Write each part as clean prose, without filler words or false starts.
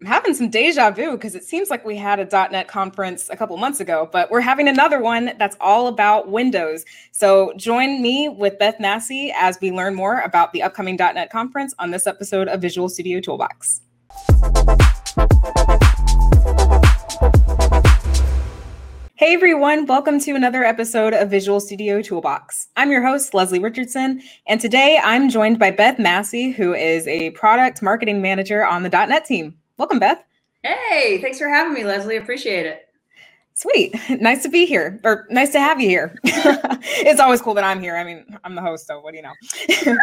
I'm having some deja vu because it seems like we had a .NET conference a couple months ago, but we're having another one that's all about Windows. So join me with Beth Massey as we learn more about the upcoming .NET conference on this episode of Visual Studio Toolbox. Hey everyone, welcome to another episode of Visual Studio Toolbox. I'm your host, Leslie Richardson, and today I'm joined by Beth Massey, who is a product marketing manager on the .NET team. Welcome, Beth. Hey, thanks for having me, Leslie. Appreciate it. Sweet. Nice to be here, or nice to have you here. It's always cool that I'm here. I mean, I'm the host, so what do you know?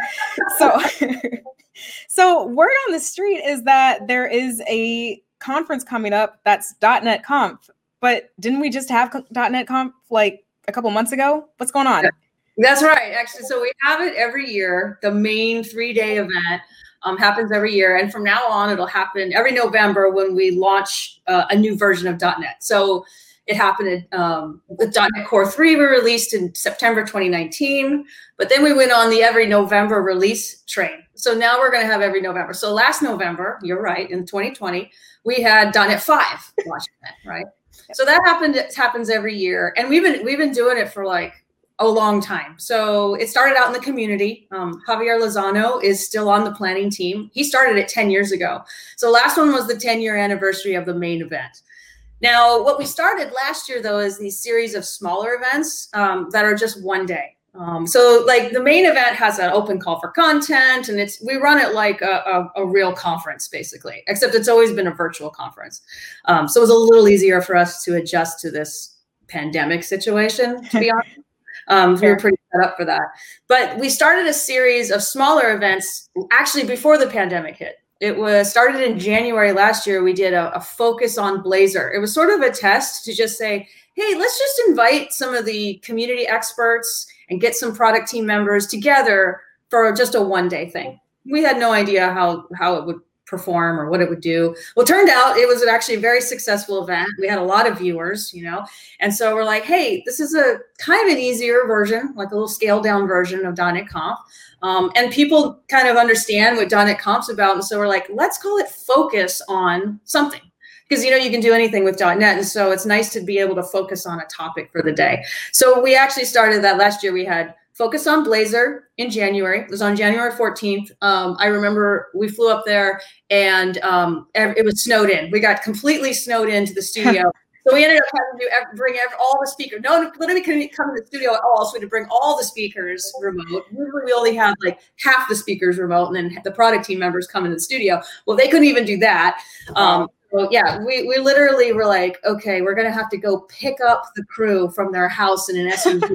So word on the street is that there is a conference coming up that's .NET Conf. But didn't we just have .NET Conf like a couple months ago? What's going on? That's right. Actually, so we have it every year. The main 3-day event happens every year. And from now on, it'll happen every November when we launch a new version of .NET. So it happened with .NET Core 3, we released in September 2019. But then we went on the every November release train. So now we're going to have every November. So last November, you're right, in 2020, we had .NET 5 launching it, right? So that happens every year, and we've been doing it for like a long time. So it started out in the community. Javier Lozano is still on the planning team. He started it 10 years ago. So last one was the 10-year anniversary of the main event. Now, what we started last year, though, is these series of smaller events that are just one day. So like the main event has an open call for content, and we run it like a real conference, basically, except it's always been a virtual conference. So it was a little easier for us to adjust to this pandemic situation, to be honest. We were pretty set up for that. But we started a series of smaller events actually before the pandemic hit. It was started in January last year. We did a focus on Blazor. It was sort of a test to just say, hey, let's just invite some of the community experts and get some product team members together for just a one-day thing. We had no idea how it would perform or what it would do. Well, it turned out it was actually a very successful event. We had a lot of viewers, and so we're like, hey, this is a kind of an easier version, like a little scaled down version of .NET Conf. And people kind of understand what .NET Conf's about. And so we're like, let's call it focus on something. Because, you can do anything with .NET. And so it's nice to be able to focus on a topic for the day. So we actually started that last year. We had focus on Blazor in January. It was on January 14th. I remember we flew up there and it was snowed in. We got completely snowed into the studio. So we ended up having to bring all the speakers. Nobody couldn't come to the studio at all. So we had to bring all the speakers remote. Usually we only had like half the speakers remote, and then the product team members come into the studio. Well, they couldn't even do that. So yeah, we literally were like, okay, we're gonna have to go pick up the crew from their house in an SUV.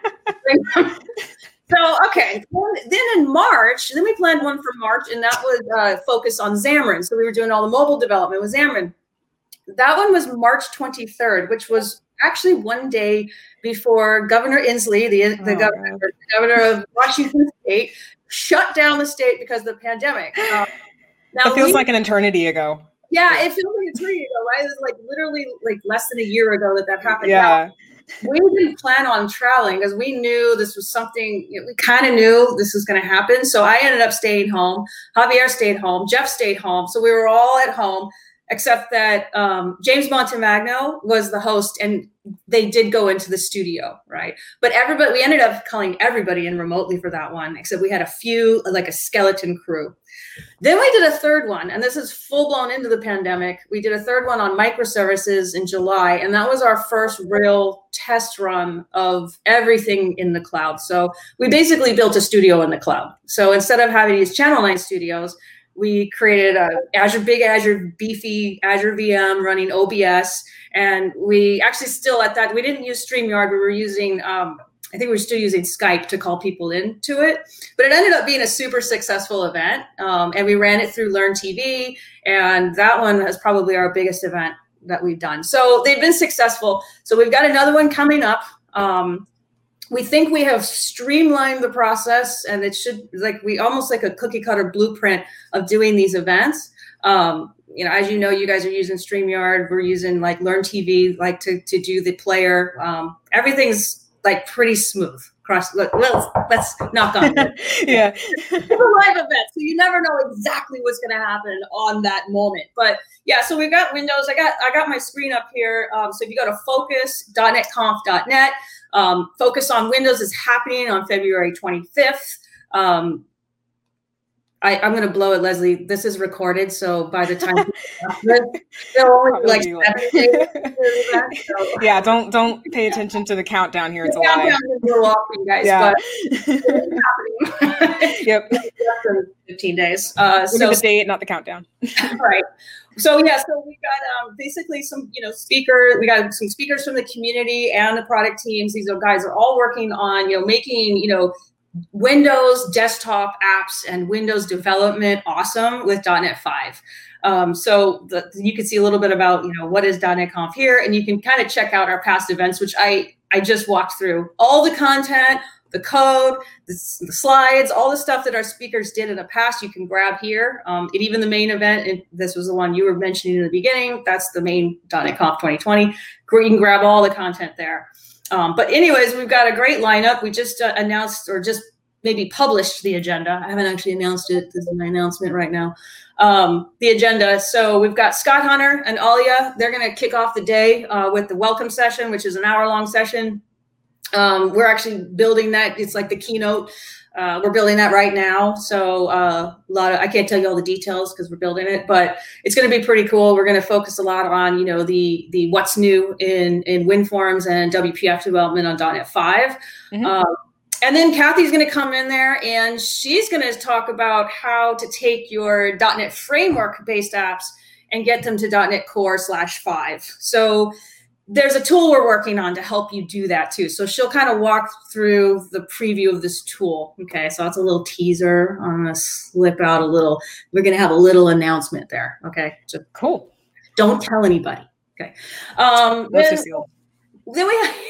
So okay, then in March, then we planned one for March, and that was focused on Xamarin. So we were doing all the mobile development with Xamarin. That one was March 23rd, which was actually one day before Governor Inslee, the governor of Washington State, shut down the state because of the pandemic. Now it feels like an eternity ago. Yeah, it feels like a eternity ago, right? It was like literally like less than a year ago that happened. Yeah. Now, we didn't plan on traveling because we knew this was something, we kind of knew this was going to happen. So I ended up staying home. Javier stayed home. Jeff stayed home. So we were all at home, except that James Montemagno was the host, and they did go into the studio, right? But we ended up calling everybody in remotely for that one, except we had a few, like a skeleton crew. Then we did a third one, and this is full blown into the pandemic. We did a third one on microservices in July, and that was our first real test run of everything in the cloud. So we basically built a studio in the cloud. So instead of having these Channel 9 studios, we created a Azure beefy Azure VM running OBS, and we actually still at that, we didn't use StreamYard. We were using, I think we were still using Skype to call people into it, but it ended up being a super successful event. And we ran it through Learn TV, and that one is probably our biggest event that we've done. So they've been successful. So we've got another one coming up. We think we have streamlined the process, and it should we almost like a cookie cutter blueprint of doing these events. As you know, you guys are using StreamYard. We're using like Learn TV, to do the player. Everything's like pretty smooth. Let's knock on wood. Yeah. It's a live event, so you never know exactly what's going to happen on that moment. But yeah, so we've got Windows. I got my screen up here. So if you go to focus.netconf.net, Focus on Windows is happening on February 25th. I'm going to blow it, Leslie. This is recorded, so by the time they'll only be like 7 days. So. Yeah, don't pay attention to the countdown here. It's a lie. Countdown is a little off, you guys, yeah. but it's happening. Yep. 15 days. So the date, not the countdown. Right. So yeah, so we got basically some speakers. We got some speakers from the community and the product teams. These guys are all working on making Windows desktop apps and Windows development awesome with .NET 5. So you can see a little bit about what is .NET Conf here, and you can kind of check out our past events, which I just walked through all the content, the code, the slides, all the stuff that our speakers did in the past. You can grab here. Even the main event, and this was the one you were mentioning in the beginning. That's the main .NET Conf 2020. You can grab all the content there. But anyways, we've got a great lineup. We just announced, or just maybe published, the agenda. I haven't actually announced it. This is my announcement right now. The agenda. So we've got Scott Hunter and Alia. They're going to kick off the day with the welcome session, which is an hour-long session. We're actually building that. It's like the keynote. We're building that right now. So I can't tell you all the details because we're building it, but it's going to be pretty cool. We're going to focus a lot on, the what's new in WinForms and WPF development on .NET 5. Mm-hmm. And then Kathy's going to come in there and she's going to talk about how to take your .NET Framework-based apps and get them to .NET Core /5. So there's a tool we're working on to help you do that too. So she'll kind of walk through the preview of this tool. Okay, so it's a little teaser. I'm going to slip out a little. We're going to have a little announcement there. Okay, so cool. Don't tell anybody. Okay. Then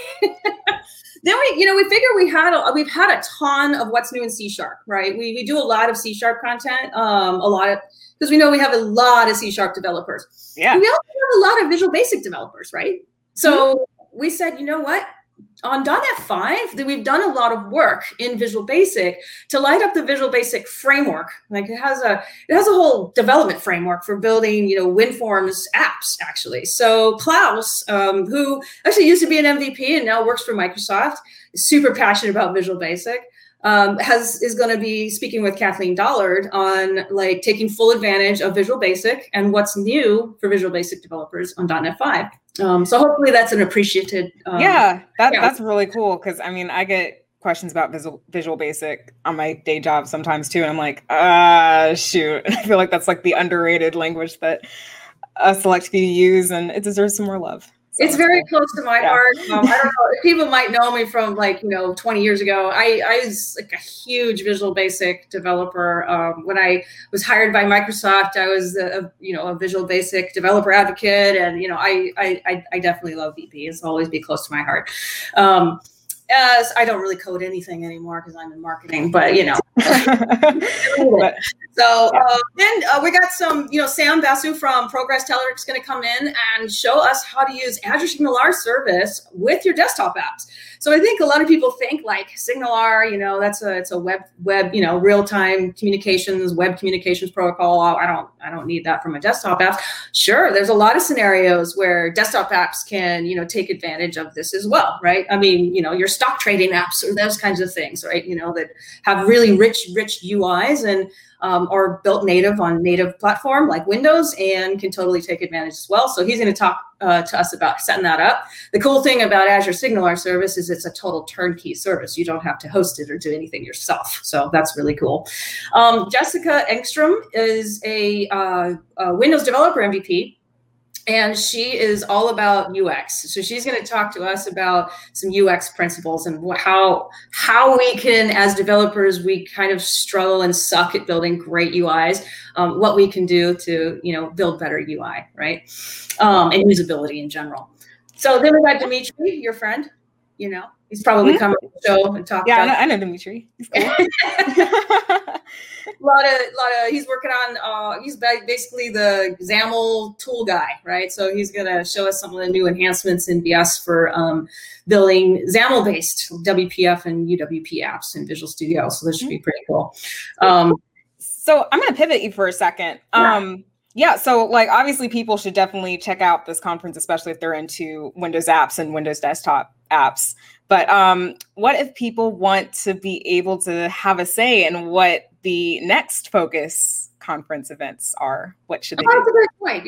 we figure we've had a ton of what's new in C#, right? We do a lot of C# content, because we know we have a lot of C# developers. Yeah. We also have a lot of Visual Basic developers, right? So we said, you know what? On .NET 5, we've done a lot of work in Visual Basic to light up the Visual Basic framework. Like it has a whole development framework for building, WinForms apps, actually. So Klaus, who actually used to be an MVP and now works for Microsoft, is super passionate about Visual Basic. Is going to be speaking with Kathleen Dollard on taking full advantage of Visual Basic and what's new for Visual Basic developers on .NET 5. So hopefully that's an appreciated. That's really cool because I get questions about Visual Basic on my day job sometimes too, and I'm like, shoot, I feel like that's the underrated language that a select few use, and it deserves some more love. So it's very close to my heart. I don't know. People might know me from 20 years ago. I was a huge Visual Basic developer. When I was hired by Microsoft, I was a Visual Basic developer advocate, and I definitely love VB. It's always be close to my heart. As I don't really code anything anymore because I'm in marketing, but So then we got some, Sam Basu from Progress Teller is going to come in and show us how to use Azure SignalR service with your desktop apps. So I think a lot of people think SignalR, it's a web, real-time communications, web communications protocol. I don't need that from a desktop app. Sure, there's a lot of scenarios where desktop apps can, take advantage of this as well, right? Your stock trading apps or those kinds of things, right? That have really rich UIs and are built native on native platform like Windows and can totally take advantage as well. So he's going to talk to us about setting that up. The cool thing about Azure SignalR service is it's a total turnkey service. You don't have to host it or do anything yourself. So that's really cool. Jessica Engstrom is a Windows developer MVP. And she is all about UX. So she's going to talk to us about some UX principles and how we can, as developers, we kind of struggle and suck at building great UIs, what we can do to, build better UI, right? And usability in general. So then we got Dimitri, your friend. You know, he's probably coming to the show and talk. Yeah, I know Dimitri. He's cool. He's working on, he's basically the XAML tool guy, right? So he's going to show us some of the new enhancements in BS for building XAML-based WPF and UWP apps in Visual Studio. So this should be pretty cool. So I'm going to pivot you for a second. Yeah, so like obviously people should definitely check out this conference, especially if they're into Windows apps and Windows desktop apps. But what if people want to be able to have a say in what the next Focus conference events are? What should they do? That's a great point. You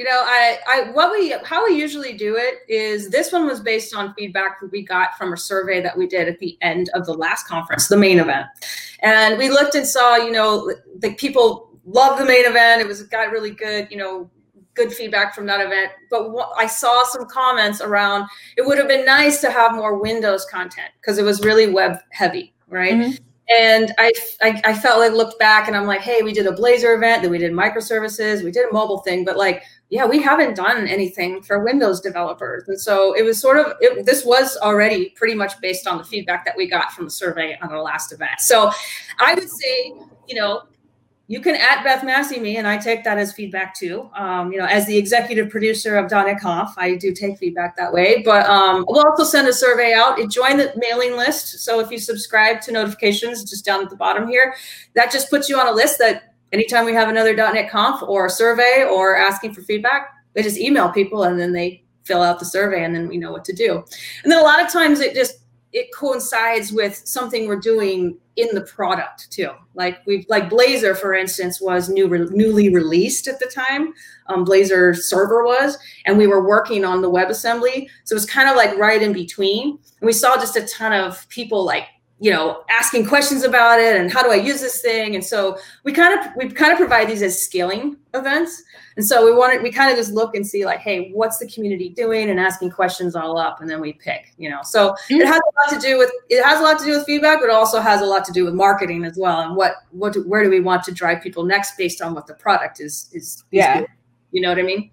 know, how we usually do it is, this one was based on feedback that we got from a survey that we did at the end of the last conference, the main event. And we looked and saw, you know, the people loved the main event. It got really good, you know, good feedback from that event. But I saw some comments around, it would have been nice to have more Windows content because it was really web heavy, right? Mm-hmm. And I felt like, looked back and I'm like, hey, we did a Blazor event, then we did microservices, we did a mobile thing, but like, yeah, we haven't done anything for Windows developers. And so it was this was already pretty much based on the feedback that we got from the survey on our last event. So I would say, you know, you can @Beth Massey me, and I take that as feedback too. You know, as the executive producer of .NET Conf, I do take feedback that way. But we'll also send a survey out. Join the mailing list. So if you subscribe to notifications, just down at the bottom here, that just puts you on a list that anytime we have another .NET Conf or a survey or asking for feedback, they just email people and then they fill out the survey and then we know what to do. And then a lot of times it coincides with something we're doing in the product too. Like Blazor, for instance, was newly released at the time. Blazor server was, and we were working on the WebAssembly. So it was kind of like right in between. And we saw just a ton of people like, you know, asking questions about it and how do I use this thing? And so we kind of provide these as scaling events. And so we kind of just look and see like, hey, what's the community doing, and asking questions all up, and then we pick, you know. So it has a lot to do with feedback, but it also has a lot to do with marketing as well. And where do we want to drive people next based on what the product is doing, you know what I mean?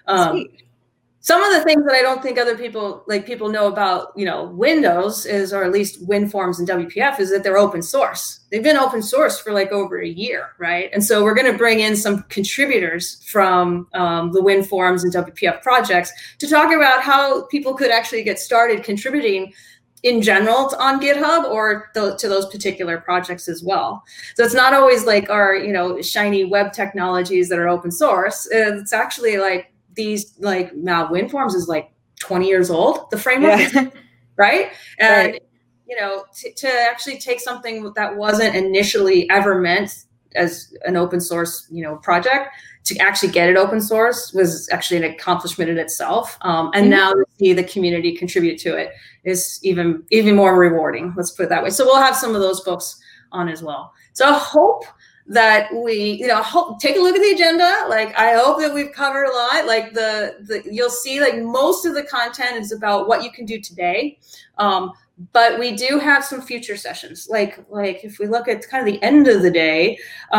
Some of the things that I don't think other people know about, you know, Windows is, or at least WinForms and WPF, is that they're open source. They've been open source for like over a year, right? And so we're going to bring in some contributors from the WinForms and WPF projects to talk about how people could actually get started contributing in general on GitHub or to those particular projects as well. So it's not always like our, you know, shiny web technologies that are open source. It's actually like, these, like, now WinForms is like 20 years old, the framework, right? And, you know, to actually take something that wasn't initially ever meant as an open source, you know, project, to actually get it open source was actually an accomplishment in itself. And now to see the community contribute to it is even more rewarding. Let's put it that way. So we'll have some of those folks on as well. So I hope that we, you know, take a look at the agenda. Like, I hope that we've covered a lot. Like you'll see, like, most of the content is about what you can do today. But we do have some future sessions. Like if we look at kind of the end of the day,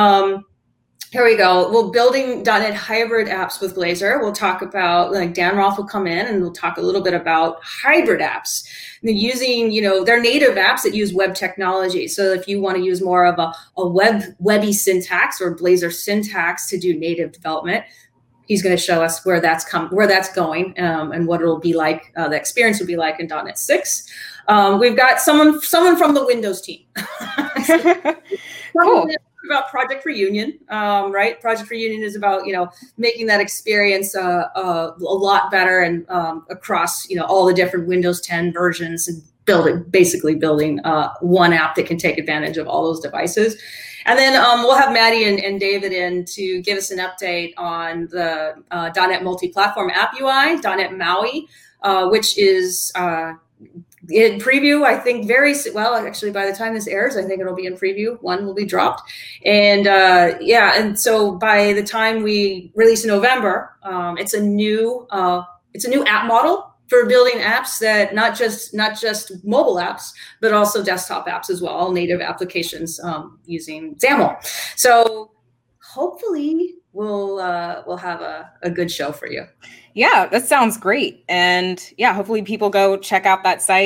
here we go. We're building .NET hybrid apps with Blazor. We'll talk about, like, Dan Roth will come in and we'll talk a little bit about hybrid apps. They're using, you know, they're native apps that use web technology. So if you want to use more of a webby syntax or Blazor syntax to do native development, he's going to show us where that's going, and what it'll be like, the experience will be like in .NET 6. We've got someone from the Windows team. Cool. About Project Reunion, right? Project Reunion is about, you know, making that experience a lot better and across, you know, all the different Windows 10 versions, and basically building one app that can take advantage of all those devices. And then we'll have Maddie and David in to give us an update on the .NET Multi-Platform App UI, .NET MAUI, which is in preview, I think actually by the time this airs, I think it'll be in preview. One will be dropped. And and so by the time we release in November, it's a new app model for building apps that not just mobile apps, but also desktop apps as well, all native applications using XAML. So hopefully we'll have a good show for you. Yeah, that sounds great. And yeah, hopefully people go check out that site,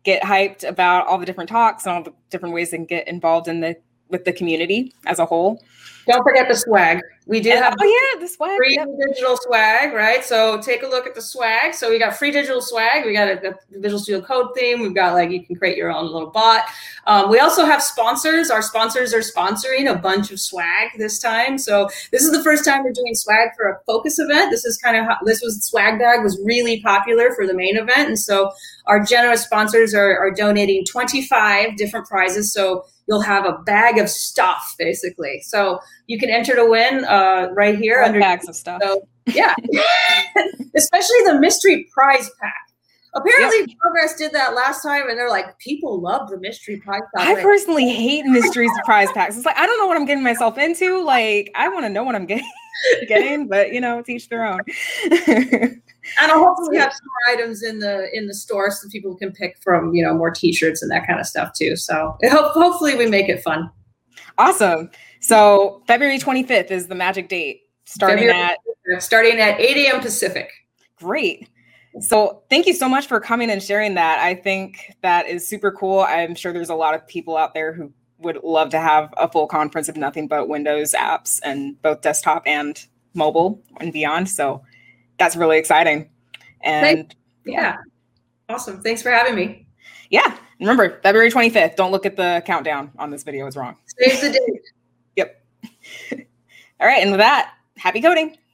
get hyped about all the different talks and all the different ways they can get involved with the community as a whole. Don't forget the swag. We do have the swag. Free digital swag, right? So take a look at the swag. So we got free digital swag. We got a Visual Studio Code theme. We've got you can create your own little bot. We also have sponsors. Our sponsors are sponsoring a bunch of swag this time. So this is the first time we're doing swag for a focus event. This is Swag Bag was really popular for the main event. And so our generous sponsors are donating 25 different prizes. So you'll have a bag of stuff, basically. So you can enter to win right here. Under bags of stuff. So, yeah. Especially the mystery prize pack. Apparently, Progress did that last time, and they're like, people love the mystery prize pack. I personally hate mystery prize packs. It's like, I don't know what I'm getting myself into. Like, I want to know what I'm getting, but, to each their own. And I'll hopefully have some more items in the store so people can pick from, more T-shirts and that kind of stuff too. So hopefully we make it fun. Awesome. So February 25th is the magic date, starting at 8 a.m. Pacific. Great. So thank you so much for coming and sharing that. I think that is super cool. I'm sure there's a lot of people out there who would love to have a full conference of nothing but Windows apps and both desktop and mobile and beyond. So that's really exciting. And awesome. Thanks for having me. Yeah. Remember, February 25th. Don't look at the countdown on this video. It's wrong. Save the date. Yep. All right. And with that, happy coding.